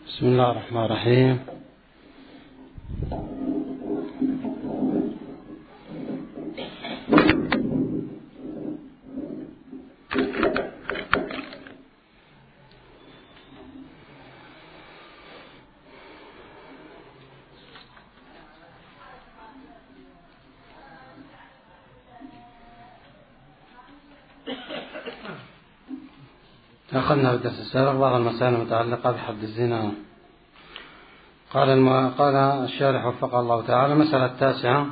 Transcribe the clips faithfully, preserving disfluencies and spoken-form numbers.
بسم الله الرحمن الرحيم. أخذنا في الدرس السابق بعض المسائل المتعلقة بحد الزنا. قال الم... قال الشارح وفقه الله تعالى: المسألة التاسعة: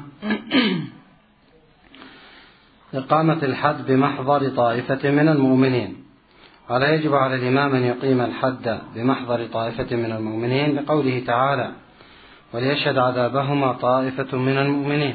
إقامة الحد بمحضر طائفة من المؤمنين. قال: يجب على الإمام أن يقيم الحد بمحضر طائفة من المؤمنين لقوله تعالى: وليشهد عذابهما طائفة من المؤمنين.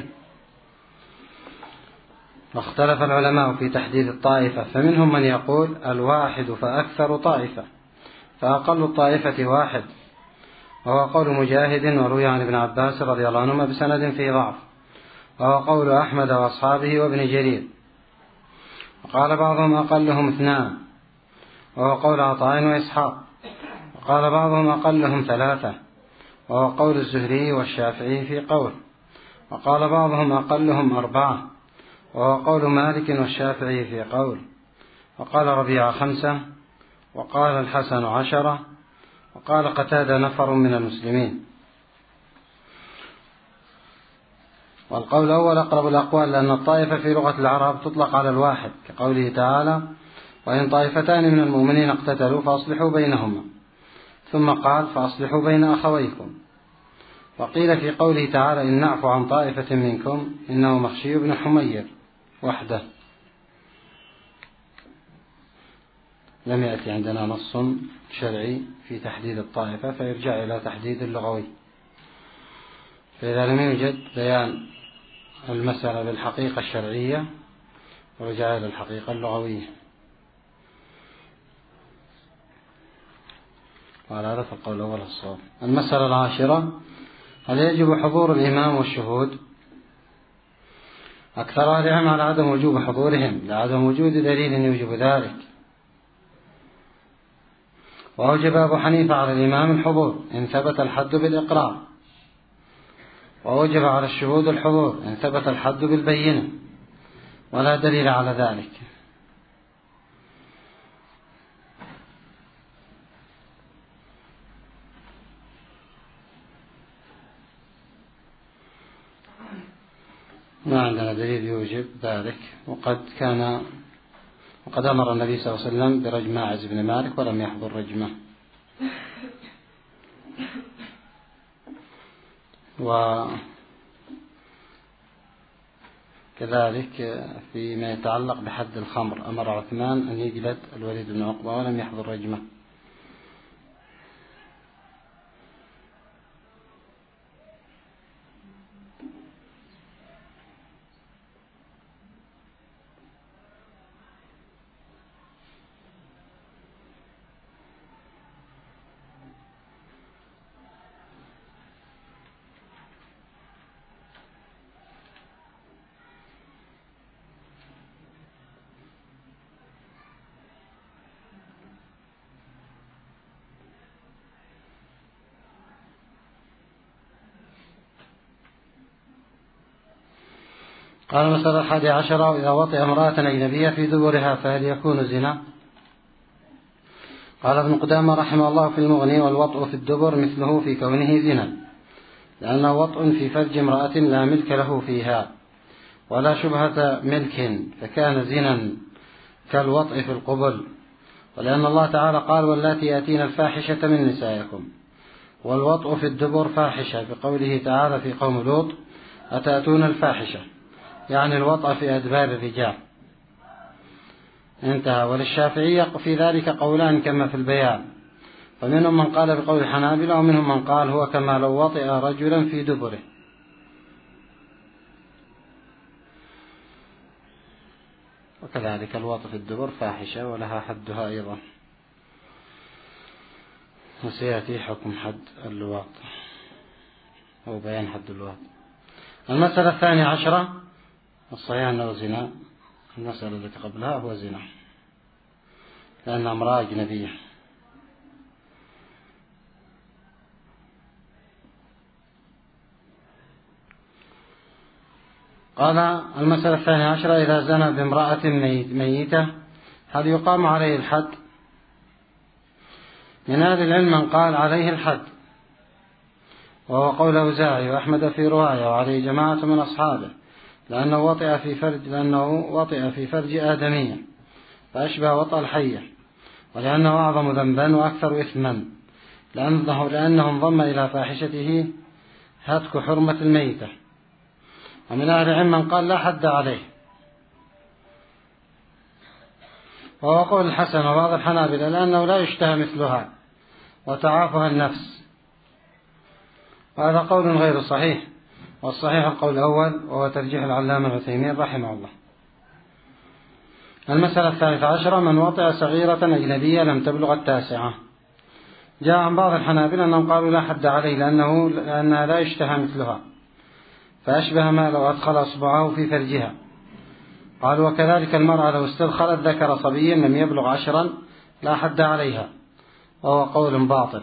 واختلف العلماء في تحديد الطائفة، فمنهم من يقول الواحد فأكثر طائفة، فأقل الطائفة واحد، وهو قول مجاهد وروي عن ابن عباس رضي الله عنهما بسند فيه ضعف، وهو قول أحمد وأصحابه وابن جرير. وقال بعضهم أقلهم اثنان، وهو قول عطاء وإسحاق. وقال بعضهم أقلهم ثلاثة، وهو قول الزهري والشافعي في قول. وقال بعضهم أقلهم أربعة، وهو قول مالك والشافعي في قول. وقال ربيعة خمسة، وقال الحسن عشرة، وقال قتادة نفر من المسلمين. والقول الأول أقرب الأقوال، لأن الطائفة في لغة العرب تطلق على الواحد، كقوله تعالى: وإن طائفتان من المؤمنين اقتتلوا فأصلحوا بينهما، ثم قال: فأصلحوا بين أخويكم. وقيل في قوله تعالى: إن نعفو عن طائفة منكم إنه مخشي بن حمير وحده. لم يأتي عندنا نص شرعي في تحديد الطائفة، فيرجع إلى تحديد اللغوي. فإذا لم يوجد بيان المسألة بالحقيقة الشرعية، رجع إلى الحقيقة اللغوية. وعلى هذا فالقول الأول الصواب. المسألة العاشرة: هل يجب حضور الإمام والشهود؟ أكثر أهل العلم على عدم وجوب حضورهم لعدم وجود دليل يوجب ذلك. وأوجب أبو حنيفة على الإمام الحضور إن ثبت الحد بالإقرار، وأوجب على الشهود الحضور إن ثبت الحد بالبينة، ولا دليل على ذلك. ما عندنا دليل يوجب ذلك. وقد كان وقد أمر النبي صلى الله عليه وسلم برجم ماعز بن مالك ولم يحضر رجمه. وكذلك فيما يتعلق بحد الخمر أمر عثمان أن يجلد الوليد بن عقبة ولم يحضر رجمه. قال المسألة الحادية عشرة: إذا وطئ امرأة أجنبية في دبرها فهل يكون زنا؟ قال ابن قدامة رحمه الله في المغني: والوطء في الدبر مثله في كونه زنا، لأنه وطء في فرج امرأة لا ملك له فيها ولا شبهة ملك، فكان زنا كالوطء في القبل. ولأن الله تعالى قال: واللاتي يأتين الفاحشة من نسائكم. والوطء في الدبر فاحشة، بقوله تعالى في قوم لوط: أتأتون الفاحشة، يعني الوطأ في أدبار الرجال. انتهى. وللشافعية في ذلك قولان كما في البيان، فمنهم من قال بقول الحنابلة، ومنهم من قال هو كما لو وطئ رجلا في دبره. وكذلك الوطء في الدبر فاحشة ولها حدها أيضا، وسيأتي حكم حد اللواط أو بيان حد اللواط. المسألة الثانية عشرة: الصحيح أنه زنا. المسألة التي قبلها هو زنا، لأن امرأة أجنبية. قال المسألة الثانية عشرة: إذا زنى بامرأة ميتة هل يقام عليه الحد؟ من أهل العلم من قال عليه الحد، وهو قول أوزاعي وأحمد في رواية، وعليه جماعة من أصحابه، لأنه وطئ في فرج لأنه وطئ في فرج آدمية فأشبه وطأ الحية، ولأنه أعظم ذنبا وأكثر إثما، لأنه لأنه انضم إلى فاحشته هتك حرمة الميتة. ومن أهل العلم من قال لا حد عليه، وهو قول الحسن وبعض الحنابلة، لأنه لا يشتهى مثلها وتعافها النفس، وهذا قول غير صحيح، والصحيح القول الأول وهو ترجيح العلامة العثيمين رحمه الله. المسألة الثالثة عشرة: من وطئ صغيرة أجنبية لم تبلغ التاسعة. جاء عن بعض الحنابلة أنهم قالوا لا حد عليه، لأنه لأنها لا يشتهى مثلها فأشبه ما لو أدخل أصبعه في فرجها. قالوا وكذلك المرأة لو استدخلت ذكر صبي لم يبلغ عشرا لا حد عليها، وهو قول باطل.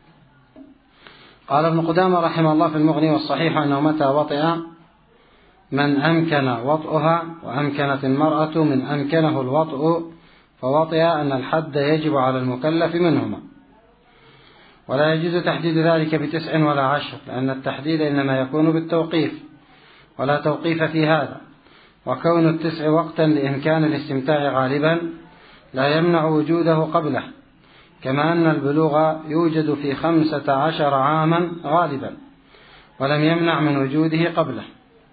قال ابن قدامة رحمه الله في المغني: والصحيح أنه متى وطئ من أمكن وطئها وأمكنت المرأة من أمكنه الوطئ فوطئ أن الحد يجب على المكلف منهما، ولا يجوز تحديد ذلك بتسع ولا عشر، لأن التحديد إنما يكون بالتوقيف ولا توقيف في هذا، وكون التسع وقتا لإمكان الاستمتاع غالبا لا يمنع وجوده قبله، كما أن البلوغ يوجد في خمسة عشر عاما غالبا ولم يمنع من وجوده قبله.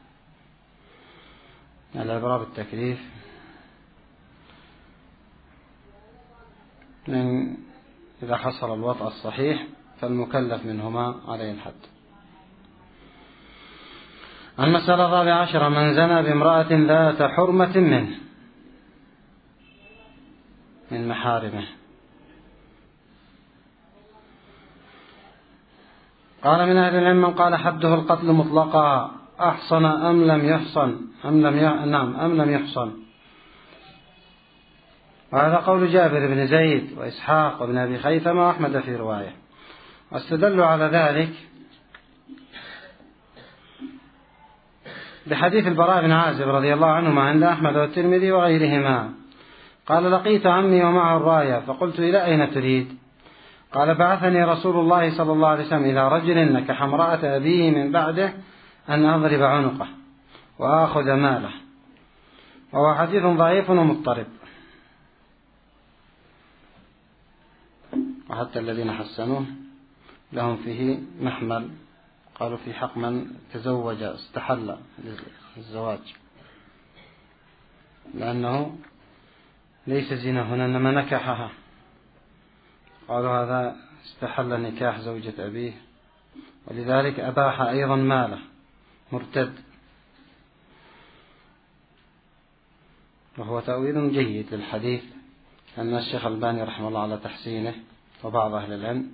العبارة بالتكليف من إذا حصل الوطأ الصحيح فالمكلف منهما عليه الحد. المسألة الرابعة عشرة: من زنى بامرأة ذات حرمة منه من محارمه. قال من أهل العلم من قال حده القتل مطلقا أحصن أم لم يحصن أم لم ي... نعم أم لم يحصن، وهذا قول جابر بن زيد وإسحاق وابن أبي خيثمة وأحمد في رواية، واستدلوا على ذلك بحديث البراء بن عازب رضي الله عنهما عند أحمد والترمذي وغيرهما. قال لقيت عمي ومعه الراية فقلت إلى أين تريد؟ قال بعثني رسول الله صلى الله عليه وسلم إلى رجل نكح امرأة أبيه من بعده أن أضرب عنقه وآخذ ماله، وهو حديث ضعيف ومضطرب، وحتى الذين حسنوه لهم فيه محمل، قالوا في حق من تزوج استحل الزواج، لأنه ليس زنا هنا إنما نكحها، قالوا هذا استحل نكاح زوجة أبيه، ولذلك أباح أيضا ماله مرتد، وهو تأويل جيد للحديث، أن الشيخ الباني رحمه الله على تحسينه وبعض أهل العلم،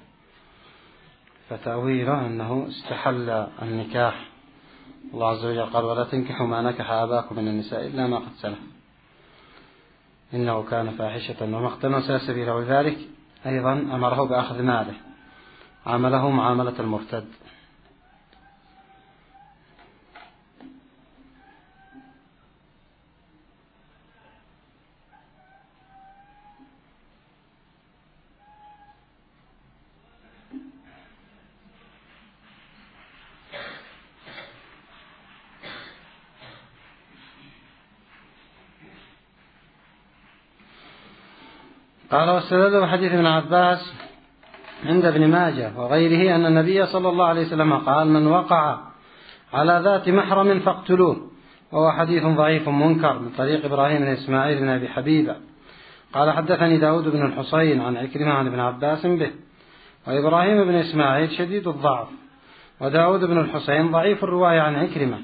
فتأويله أنه استحل النكاح. الله عز وجل قال ولا تنكحوا ما نكح آباكم من النساء إلا ما قد سلف إنه كان فاحشة ومقتا وساء سبيلا، ولذلك أيضا أمره بأخذ ماله، عامله معاملة المرتد. قال واستدل بحديث ابن عباس عند ابن ماجه وغيره أن النبي صلى الله عليه وسلم قال من وقع على ذات محرم فاقتلوه، وهو حديث ضعيف منكر من طريق إبراهيم بن إسماعيل بن أبي حبيبة قال حدثني داود بن الحصين عن عكرمة عن ابن عباس به، وإبراهيم بن إسماعيل شديد الضعف، وداود بن الحصين ضعيف الرواية عن عكرمة.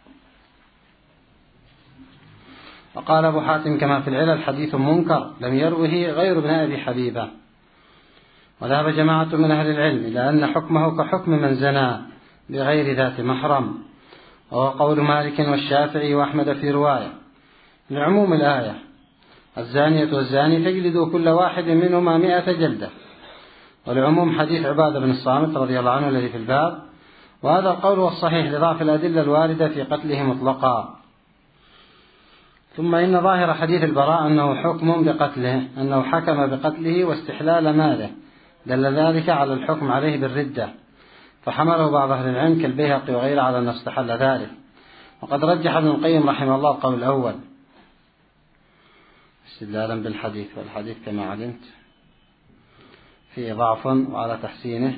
وقال أبو حاتم كما في العلل حديث منكر لم يروه غير ابن أبي حبيبة. وذهب جماعة من أهل العلم إلى أن حكمه كحكم من زنى بغير ذات محرم، وهو قول مالك والشافعي وأحمد في رواية لعموم الآية الزانية والزاني فاجلدوا كل واحد منهما مئة جلدة، ولعموم حديث عبادة بن الصامت رضي الله عنه الذي في الباب وهذا القول والصحيح لضعف الأدلة الواردة في قتله مطلقا. ثم إن ظاهر حديث البراء أنه حكم بقتله، أنه حكم بقتله واستحلال ماله، دل ذلك على الحكم عليه بالردة، فحمله بعض أهل العلم كالبيهقي وغيره على أن استحل ذلك. وقد رجح ابن القيم رحمه الله القول الأول استدلالا بالحديث، والحديث كما علمت فيه ضعف، وعلى تحسينه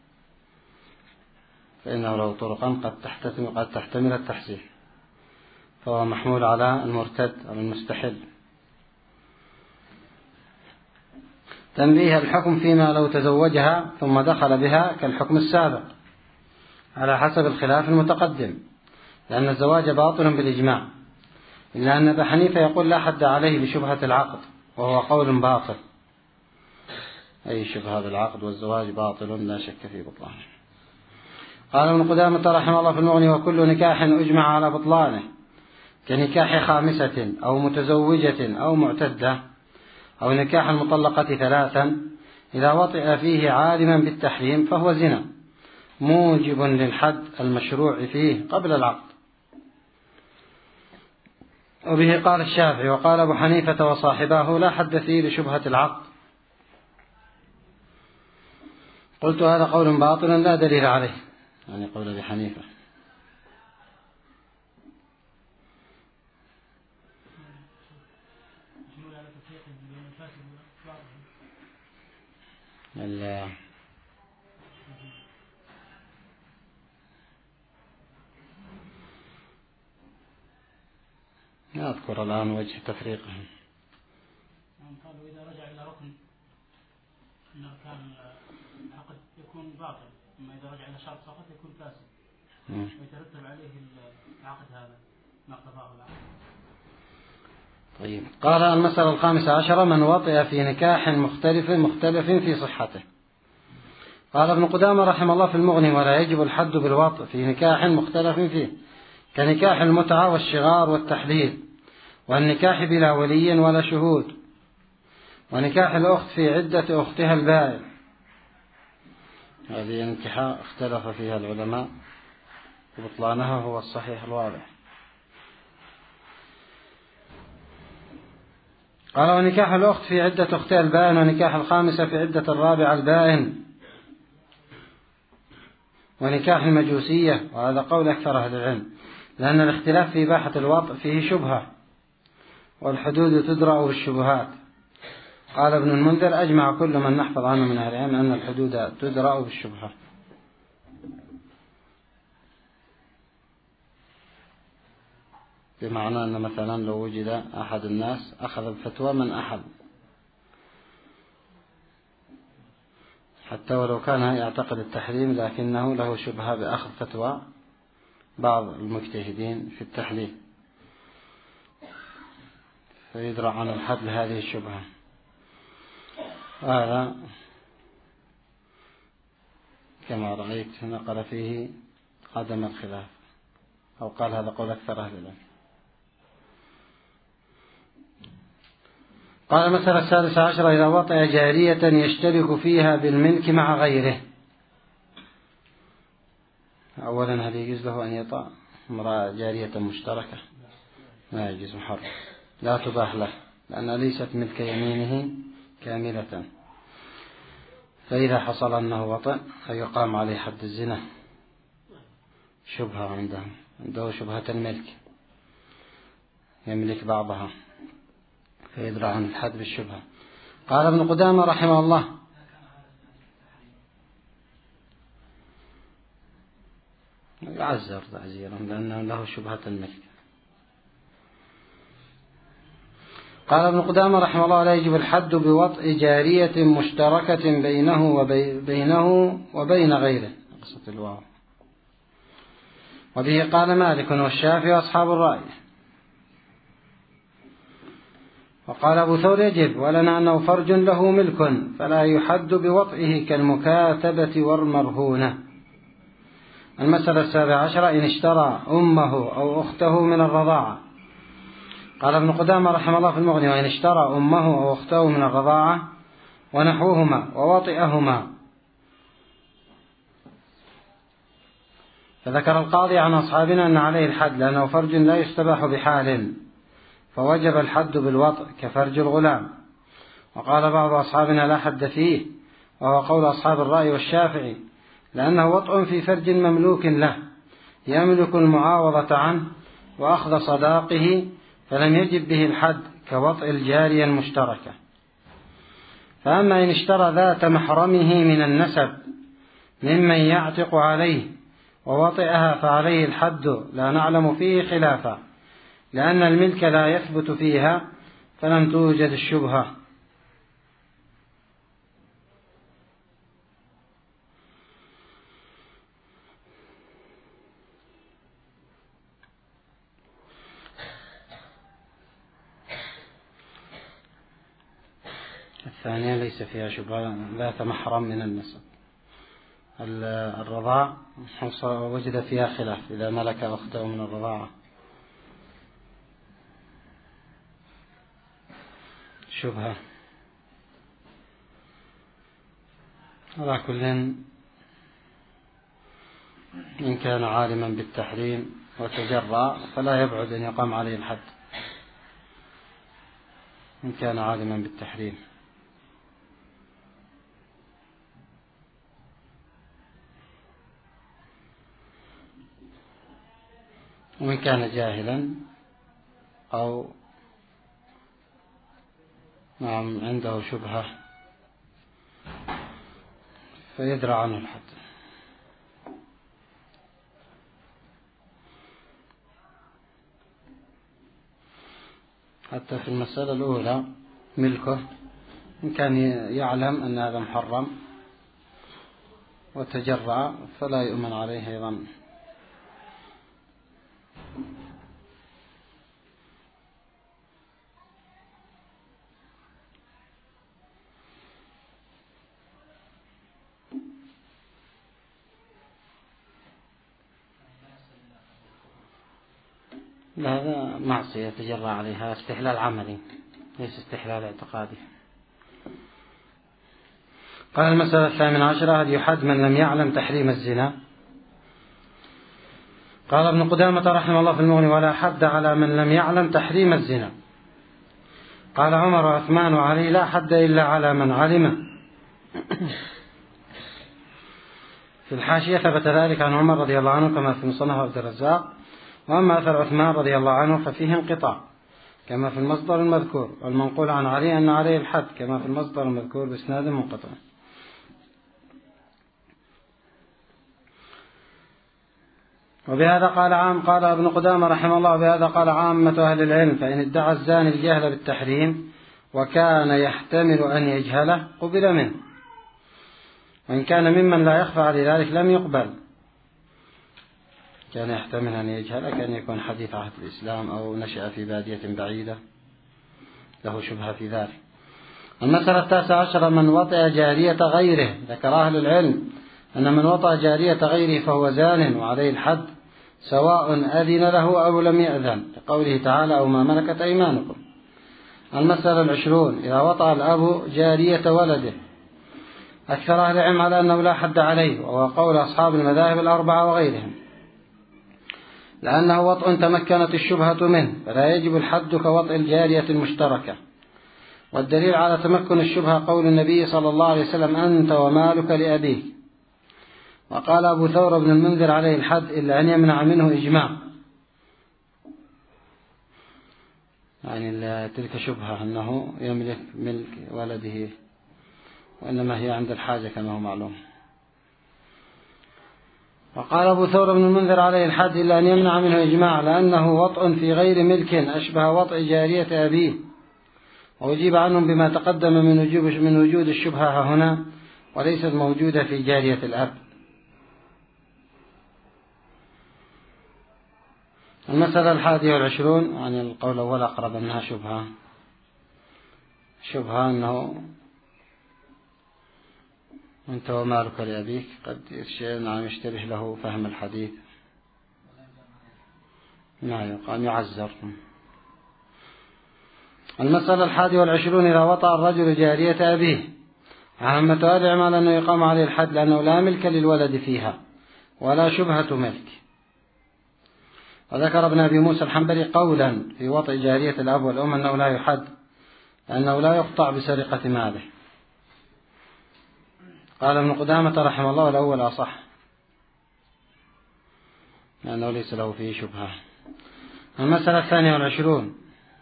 فإنه له طرقا قد تحتمل, قد تحتمل التحسين، فهو محمول على المرتد أو المستحل. تنبيه: الحكم فيما لو تزوجها ثم دخل بها كالحكم السابق على حسب الخلاف المتقدم، لأن الزواج باطل بالإجماع، إلا أن أبا حنيفة يقول لا حد عليه لشبهة العقد، وهو قول باطل، أي شبهة بالعقد والزواج باطل لا شك في بطلانه. قال ابن قدامة رحمه الله في المغني: وكل نكاح أجمع على بطلانه كنكاح خامسة أو متزوجة أو معتدة أو نكاح المطلقة ثلاثا، إذا وطئ فيه عالما بالتحريم فهو زنا موجب للحد المشروع فيه قبل العقد. وبه قال الشافعي، وقال أبو حنيفة وصاحباه لا حد فيه لشبهة العقد. قلت هذا قول باطل لا دليل عليه، يعني قول أبي حنيفة. لا أذكر الآن وجه تفريقهم. قالوا إذا رجع إلى ركن من أركان العقد يكون باطل، أما إذا رجع إلى شرط فقط يكون فاسد، ويترتب عليه العقد هذا ما اقتضاه العقد. طيب. قال المسألة الخامسة عشرة: من وطئ في نكاح مختلف مختلف في صحته. قال ابن قدامة رحمه الله في المغني: ولا يجب الحد بالوطء في نكاح مختلف فيه كنكاح المتعة والشغار والتحليل، والنكاح بلا ولي ولا شهود، ونكاح الأخت في عدة أختها البائن. هذه انكحاء اختلف فيها العلماء، وبطلانها هو الصحيح الواضح. قال: ونكاح الأخت في عدة أختها البائن، ونكاح الخامسة في عدة الرابعة البائن، ونكاح المجوسية. وهذا قول أكثر أهل العلم، لأن الاختلاف في إباحة الوطء فيه شبهة، والحدود تدرأ بالشبهات. قال ابن المنذر: أجمع كل من نحفظ عنه من أهل العلم أن الحدود تدرأ بالشبهة. بمعنى أن مثلا لو وجد أحد الناس أخذ بفتوى من أحد، حتى ولو كان يعتقد التحريم لكنه له شبهة بأخذ فتوى بعض المجتهدين في التحليل، فيدرأ عن الحد لهذه الشبهة. هذا كما رأيت نقل فيه عدم الخلاف، أو قال هذا قول أكثر أهل العلم. قال المسألة السادسة عشرة: إذا وطئ جارية يشترك فيها بالملك مع غيره. أولا، هل يجوز له أن يطأ امرأة جارية مشتركة؟ لا يجوز، محرم، لا تباح له، لأن ليست ملك يمينه كاملة. فإذا حصل أنه وطئ فيقام عليه حد الزنا، شبهة عنده عنده شبهة الملك، يملك بعضها فيدرى عن الحد بالشبهة. قال ابن قدامة رحمه الله: يعزر تعزيرا لأنه له شبهة الملك. قال ابن قدامة رحمه الله: لا يجب الحد بوطء جارية مشتركة بينه وبينه وبين غيره. وبه قال مالك والشافعي وأصحاب الرأي. وقال أبو ثور: يجب، ولنا أنه فرج له ملك فلا يحد بوطئه كالمكاتبة والمرهونة. المسألة السابعة عشرة: إن اشترى أمه أو أخته من الرضاعة. قال ابن قدامة رحمه الله في المغني: وإن اشترى أمه أو أخته من الرضاعة ونحوهما ووطئهما فذكر القاضي عن أصحابنا أن عليه الحد لأنه فرج لا يستباح بحال، فوجب الحد بالوطء كفرج الغلام. وقال بعض أصحابنا لا حد فيه، وهو قول أصحاب الرأي والشافعي، لأنه وطء في فرج مملوك له يملك المعاوضة عنه وأخذ صداقه، فلم يجب به الحد كوطء الجارية المشتركة. فأما إن اشترى ذات محرمه من النسب ممن يعتق عليه ووطئها فعليه الحد، لا نعلم فيه خلافا، لأن الملك لا يثبت فيها فلم توجد الشبهة. الثانية ليس فيها شبهة، ذات محرم من النسب. الرضاع وجد فيها خلاف إذا ملك أخته من الرضاعة شبهة. على كل إن كان عالما بالتحريم وتجرأ فلا يبعد أن يقام عليه الحد إن كان عالما بالتحريم. وإن كان جاهلا أو نعم عنده شبهة فيدرى عنه الحد. حتى في المسألة الأولى ملكه إن كان يعلم أن هذا محرم وتجرأ فلا يؤمن عليه أيضا. هذا معصية يتجرأ عليها، استحلال عملي ليس استحلال اعتقادي. قال المسألة الثامنة عشرة: هل يحد من لم يعلم تحريم الزنا؟ قال ابن قدامة رحمه الله في المغني: ولا حد على من لم يعلم تحريم الزنا. قال عمر وعثمان وعلي: لا حد إلا على من علم. في الحاشية ثبت ذلك عن عمر رضي الله عنه كما في مصنف عبد الرزاق، وأما أثر عثمان رضي الله عنه ففيه انقطاع كما في المصدر المذكور، والمنقول عن علي أن عليه الحد كما في المصدر المذكور بإسناد منقطع. وبهذا قال عام قال ابن قدامة رحمه الله: بهذا قال عامة أهل العلم: فإن ادعى الزاني الجهل بالتحريم وكان يحتمل أن يجهله قبل منه، وإن كان ممن لا يخفى على ذلك لم يقبل. كان يحتمل أن يجهل كان يكون حديث عهد الإسلام أو نشأ في بادية بعيدة له شبهة في ذلك. المسألة التاسعة عشرة: من وطئ جارية غيره. ذكر أهل العلم أن من وطئ جارية غيره فهو زان وعليه الحد سواء أذن له أو لم يأذن، لقوله تعالى: أو ما ملكت أيمانكم. المسألة العشرون: إذا وطئ الأب جارية ولده. أكثر أهل العلم على أنه لا حد عليه، وهو قول أصحاب المذاهب الأربعة وغيرهم، لأنه وطء تمكنت الشبهة منه فلا يجب الحد كوطء الجارية المشتركة. والدليل على تمكن الشبهة قول النبي صلى الله عليه وسلم: أنت ومالك لأبيك. وقال أبو ثور بن المنذر عليه الحد إلا أن يمنع منه إجماع، يعني تلك شبهة أنه يملك ملك ولده، وإنما هي عند الحاجة كما هو معلوم. وقال أبو ثور بن المنذر عليه الحد إلا أن يمنع منه إجماع، لأنه وطء في غير ملك أشبه وطء جارية أبيه. وأجيب عنهم بما تقدم من وجود من وجود الشبهة هنا، وليست موجودة في جارية الأب. المسألة الحادية والعشرون، يعني القول الأول أقرب أنها شبهة شبهة أنه أنت ومالك لأبيك قد نعم يشتبه له فهم الحديث، نعم قام يعذر. المسألة الحادية والعشرون: إذا وطأ الرجل جارية أبيه. عامة أهل العلم على أنه يقام عليه الحد، لأنه لا ملك للولد فيها، ولا شبهة ملك. وذكر ابن أبي موسى الحنبلي قولا في وطئ جارية الأب والأم أنه لا يحد، لأنه لا يقطع بسرقة ماله. قال ابن قدامة رحمه الله الأول أصح، لأنه ليس له فيه شبهة. المسألة الثانية والعشرون: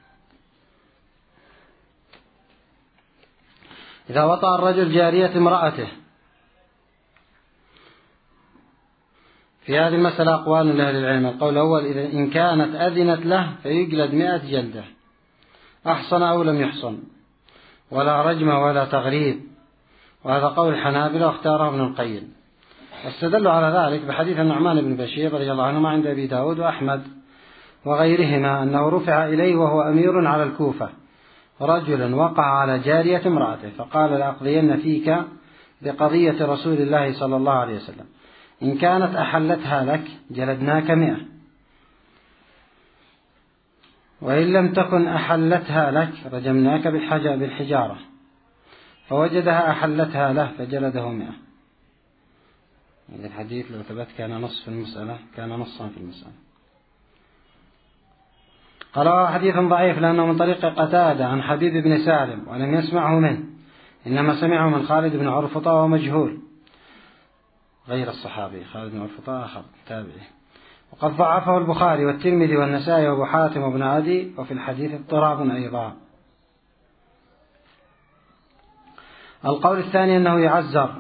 إذا وطأ الرجل جارية امرأته. في هذه المسألة أقوال لأهل العلم. القول الأول: إذا إن كانت أذنت له فيجلد مئة جلدة، أحصن أو لم يحصن، ولا رجم ولا تغريب. وهذا قول الحنابلة واختاره ابن القيم. واستدلوا على ذلك بحديث النعمان بن بشير رضي الله عنهما عند أبي داود وأحمد وغيرهما أنه رفع إليه وهو أمير على الكوفة رجل وقع على جارية امرأته فقال: لأقضين فيك بقضية رسول الله صلى الله عليه وسلم، إن كانت أحلتها لك جلدناك مئة، وإن لم تكن أحلتها لك رجمناك بالحجارة. فوجدها أحلتها له فجلده مئة. هذا الحديث لو ثبت كان نص في المسألة، كان نصا في المسألة. قال: هو حديث ضعيف لأنه من طريق قتادة عن حبيب بن سالم ولم يسمعه منه، إنما سمعه من خالد بن عرفطة ومجهول غير الصحابي. خالد بن عرفطة آخر تابعي. وقد ضعفه البخاري والترمذي والنسائي وابو حاتم وابن عدي، وفي الحديث اضطراب أيضا. القول الثاني أنه يعزر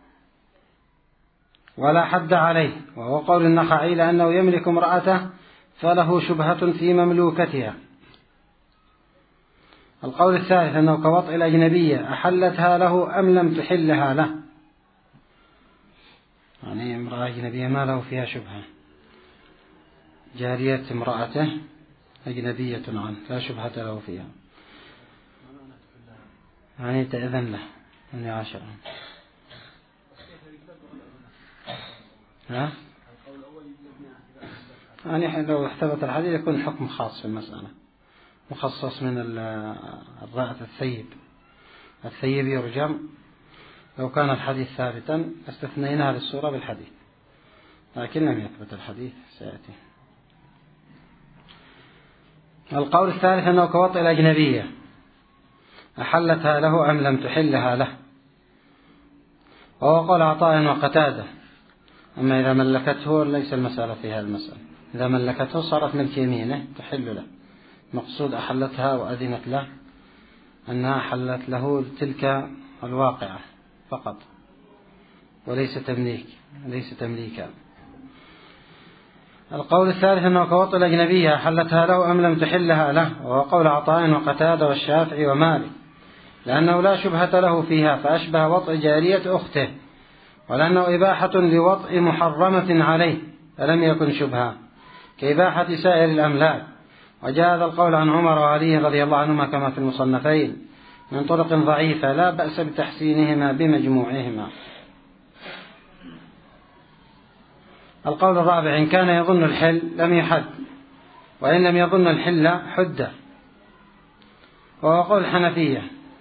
ولا حد عليه، وهو قول النخعي لأنه يملك امرأته فله شبهة في مملوكتها. القول الثالث أنه كوطئ الأجنبية، أحلتها له أم لم تحلها له، يعني امرأة أجنبية ما له فيها شبهة، جارية امرأته أجنبية عنه لا شبهة له فيها، يعني تأذن له أن يعاشر. ها؟ يعني لو احتبت الحديث يكون حكم خاص في المسألة، مخصص من الرأة الثيب. الثيب يرجم. لو كان الحديث ثابتا استثنيناها للصورة بالحديث، لكن لم يثبت الحديث سيأتي. القول الثالث أنه كوطئ الأجنبية، أحلتها له أم لم تحلها له، وهو قول عطاء وقتادة. أما إذا ملكته ليس المسألة في هذه المسألة، إذا ملكته صارت ملك يمينه تحل له. مقصود أحلتها وأذنت له أنها أحلت له تلك الواقعة فقط، وليس تمليك، ليس تمليكا. القول الثالث أنه كوطئ الأجنبية، أحلتها له أم لم تحلها له، وهو قول عطاء وقتادة والشافعي ومالك، لأنه لا شبهة له فيها فأشبه وطئ جارية أخته، ولأنه إباحة لوطئ محرمة عليه فلم يكن شبهة كإباحة سائر الأملاك. وجاء هذا القول عن عمر وعلي رضي الله عنهما كما في المصنفين من طرق ضعيفة لا بأس بتحسينهما بمجموعهما. القول الرابع: إن كان يظن الحل لم يحد، وإن لم يظن الحل حد، وهو قول الحنفية.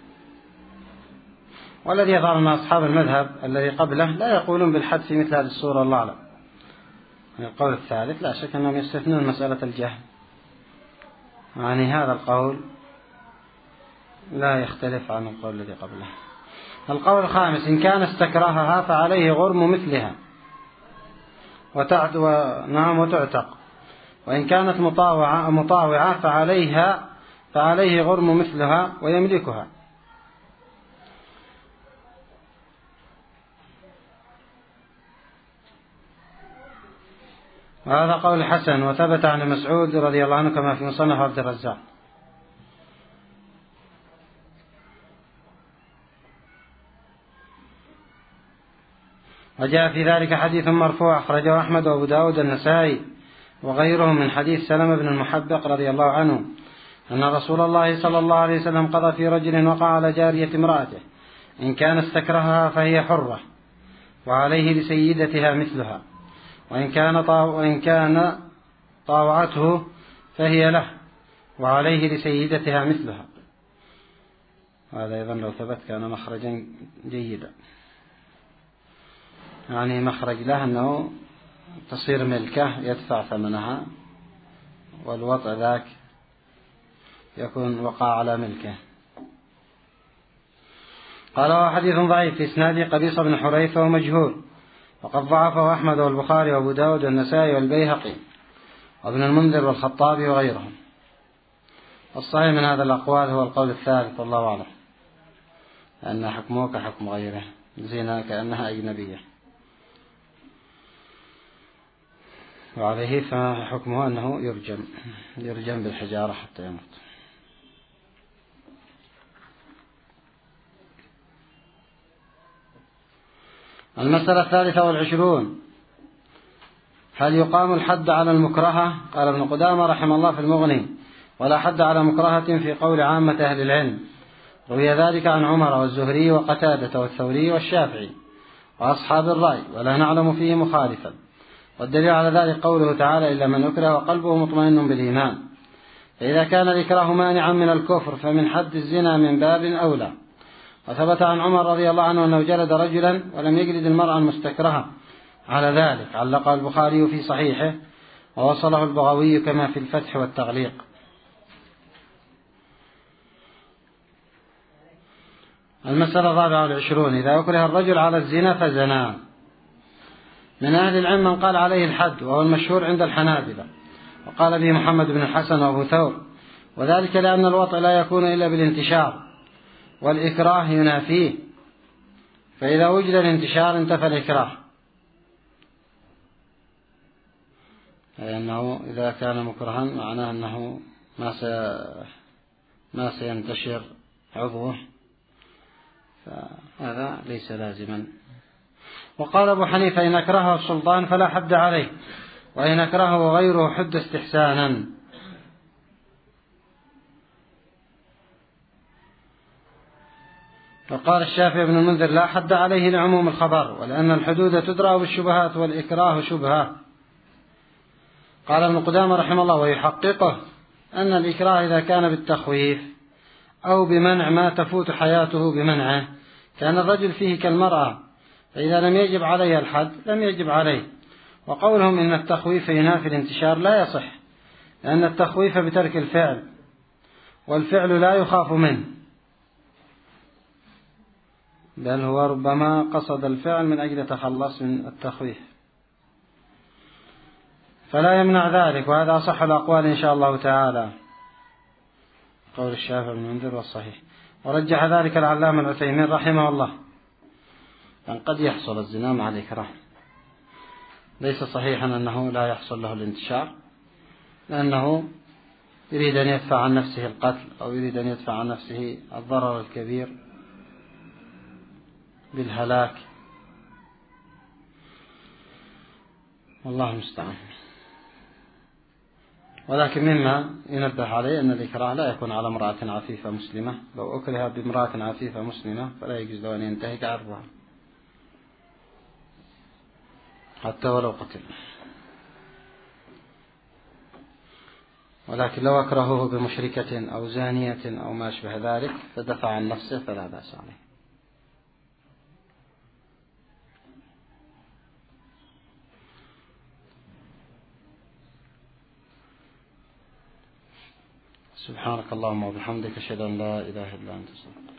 والذي يظهر أن أصحاب المذهب الذي قبله لا يقولون بالحد في مثل هذه الصورة، الله أعلم. القول الثالث لا شك أنهم يستثنون مسألة الجهل، يعني هذا القول لا يختلف عن القول الذي قبله. القول الخامس: إن كان استكرهها فعليه غرم مثلها وتعد ونعم وتعتق، وإن كانت مطاوعة مطاوعة فعليها فعليه غرم مثلها ويملكها. وهذا قول الحسن، وثبت عن مسعود رضي الله عنه كما في مصنف عبد الرزاق. وجاء في ذلك حديث مرفوع أخرجه أحمد وأبو داود النسائي وغيرهم من حديث سلمة بن المحبق رضي الله عنه أن رسول الله صلى الله عليه وسلم قضى في رجل وقع على جارية امرأته، إن كان استكرهها فهي حرة وعليه لسيدتها مثلها، وإن كان وإن كان طاوعته فهي له وعليه لسيدتها مثلها. هذا أيضا لو ثبت كان مخرجا جيدا، يعني مخرج له أنه تصير ملكه يدفع ثمنها، والوطء ذاك يكون وقع على ملكه. قال هو حديث ضعيف في إسناده قبيصة بن حريثة ومجهول، وقد ضعفه أحمد والبخاري وأبو داود والنسائي والبيهقي وابن المنذر والخطابي وغيرهم. الصحيح من هذا الأقوال هو القول الثالث والله أعلم، أن حكمه كحكم غيره، زنا كأنها أجنبية، وعليه فحكمه أنه يرجم يرجم بالحجارة حتى يموت. المسألة الثالثة والعشرون: هل يقام الحد على المكرهة؟ قال ابن قدامة رحمه الله في المغني: ولا حد على مكرهة في قول عامة أهل العلم. روي ذلك عن عمر والزهري وقتادة والثوري والشافعي وأصحاب الرأي، ولا نعلم فيه مخالفا. والدليل على ذلك قوله تعالى: إلا من أكره وقلبه مطمئن بالإيمان. فإذا كان الإكراه مانعا من الكفر فمن حد الزنا من باب أولى. وثبت عن عمر رضي الله عنه أنه جلد رجلا ولم يجلد المرأة المستكرهة على ذلك، علق البخاري في صحيحه ووصله البغوي كما في الفتح والتغليق. المسألة الرابعة والعشرون: إذا أكره الرجل على الزنا فزنا. من أهل العلم من قال عليه الحد، وهو المشهور عند الحنابلة، وقال به محمد بن الحسن وأبو ثور، وذلك لأن الوطء لا يكون إلا بالانتشار، والإكراه ينافيه، فإذا وجد الانتشار انتفى الإكراه، أي أنه إذا كان مكرها معناه أنه ما ما سينتشر عضوه، فهذا ليس لازما. وقال أبو حنيفة: إن أكرهه السلطان فلا حد عليه، وإن أكرهه غيره حد استحسانا. وقال الشافعي بن المنذر: لا حد عليه لعموم الخبر، ولأن الحدود تدرى بالشبهات والإكراه شبهة. قال ابن قدامة رحمه الله: ويحققه أن الإكراه إذا كان بالتخويف أو بمنع ما تفوت حياته بمنعه، كان الرجل فيه كالمرأة، فإذا لم يجب عليه الحد لم يجب عليه. وقولهم إن التخويف ينافي الانتشار لا يصح، لأن التخويف بترك الفعل، والفعل لا يخاف منه، بل هو ربما قصد الفعل من أجل تخلص من التخويف، فلا يمنع ذلك. وهذا أصح الأقوال إن شاء الله تعالى، قول الشافعي بن المنذر والصحيح. ورجح ذلك العلامة العثيمين رحمه الله، أن قد يحصل الزنا مع الإكراه، ليس صحيحا أنه لا يحصل له الانتشار، لأنه يريد أن يدفع عن نفسه القتل، أو يريد أن يدفع عن نفسه الضرر الكبير بالهلاك، والله المستعان. ولكن مما ينبه عليه أن الإكراه لا يكون على امرأة عفيفة مسلمة، لو أكره بامرأة عفيفة مسلمة فلا يجوز له أن ينتهك عرضها حتى ولو قتل. ولكن لو أكرهه بمشركة أو زانية أو ما أشبه ذلك فدفع عن نفسه فلا بأس عليه. سبحانك اللهم وبحمدك، أشهد أن لا إله إلا أنت.